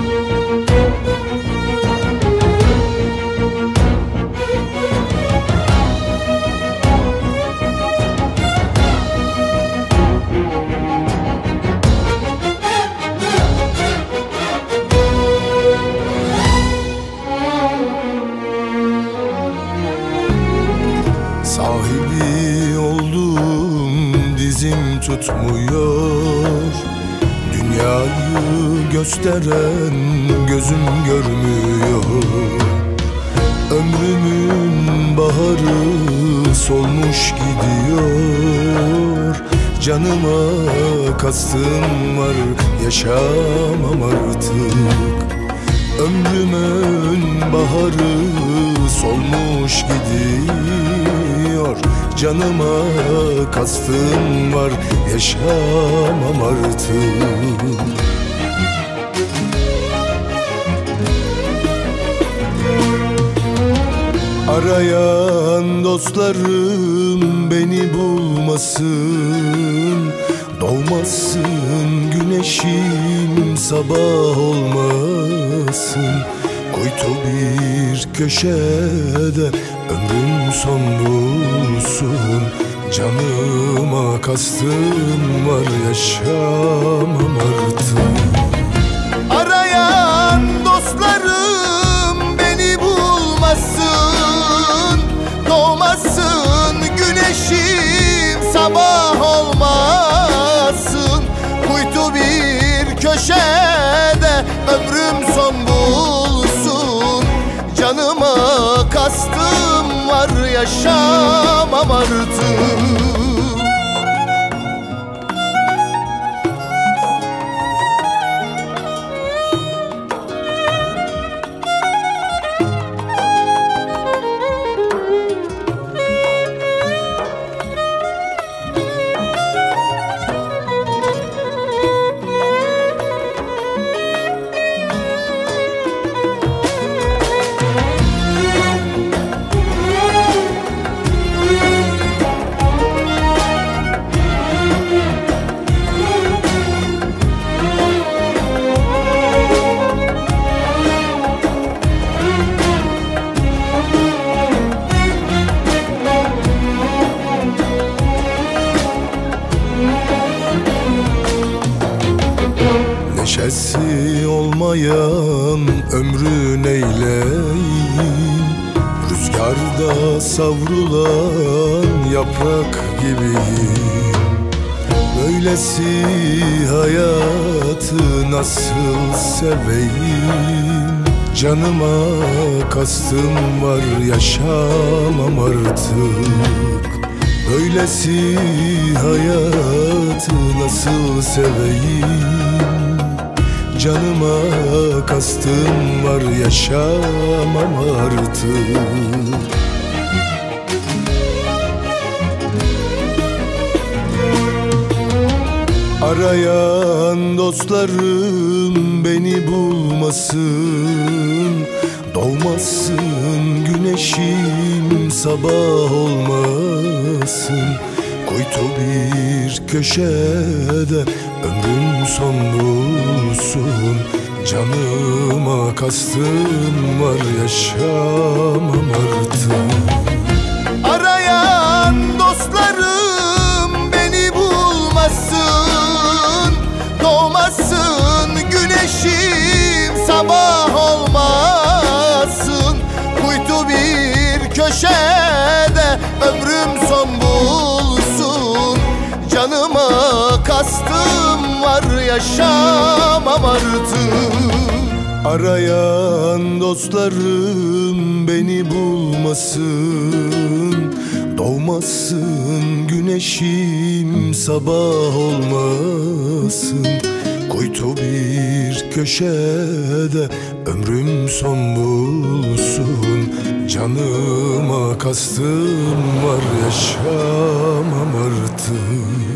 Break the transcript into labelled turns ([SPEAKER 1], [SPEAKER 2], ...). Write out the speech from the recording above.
[SPEAKER 1] Sahibi oldum, dizim tutmuyor. Dünyayı gösteren gözüm görmüyor. Ömrümün baharı solmuş gidiyor. Canıma kastım var, yaşamam artık. Ömrümün baharı solmuş gidiyor. Canıma kastım var, yaşamam artık. Arayan dostlarım beni bulmasın. Doğmasın güneşim, sabah olmasın. Kuytu bir köşede ömrüm son bulsun. Canıma kastım var, yaşamam artık. Arayan dostlarım beni bulmasın. Doğmasın güneşim, sabah olmasın. Kuytu bir köşede ömrüm son bulsun. Canıma kastım var, yaşamam artık. Neşesi olmayan ömrü neyleyim? Rüzgarda savrulan yaprak gibiyim. Böylesi hayatı nasıl seveyim? Canıma kastım var, yaşamam artık. Böylesi hayatı nasıl seveyim? Canıma kastım var, yaşamam artık. Arayan dostlarım beni bulmasın. Doğmasın güneşim, sabah olmasın. Kuytu bir köşede ömrüm son bulsun. Canıma kastım var, yaşamam artık. Arayan dostlarım beni bulmasın. Doğmasın güneşim, sabah olmasın. Kuytu bir köşede ömrüm son bulsun. Canıma kastım var, yaşamam artık. Arayan dostlarım beni bulmasın. Doğmasın güneşim, sabah olmasın. Kuytu bir köşede ömrüm son bulsun. Canıma kastım var, yaşamam artık.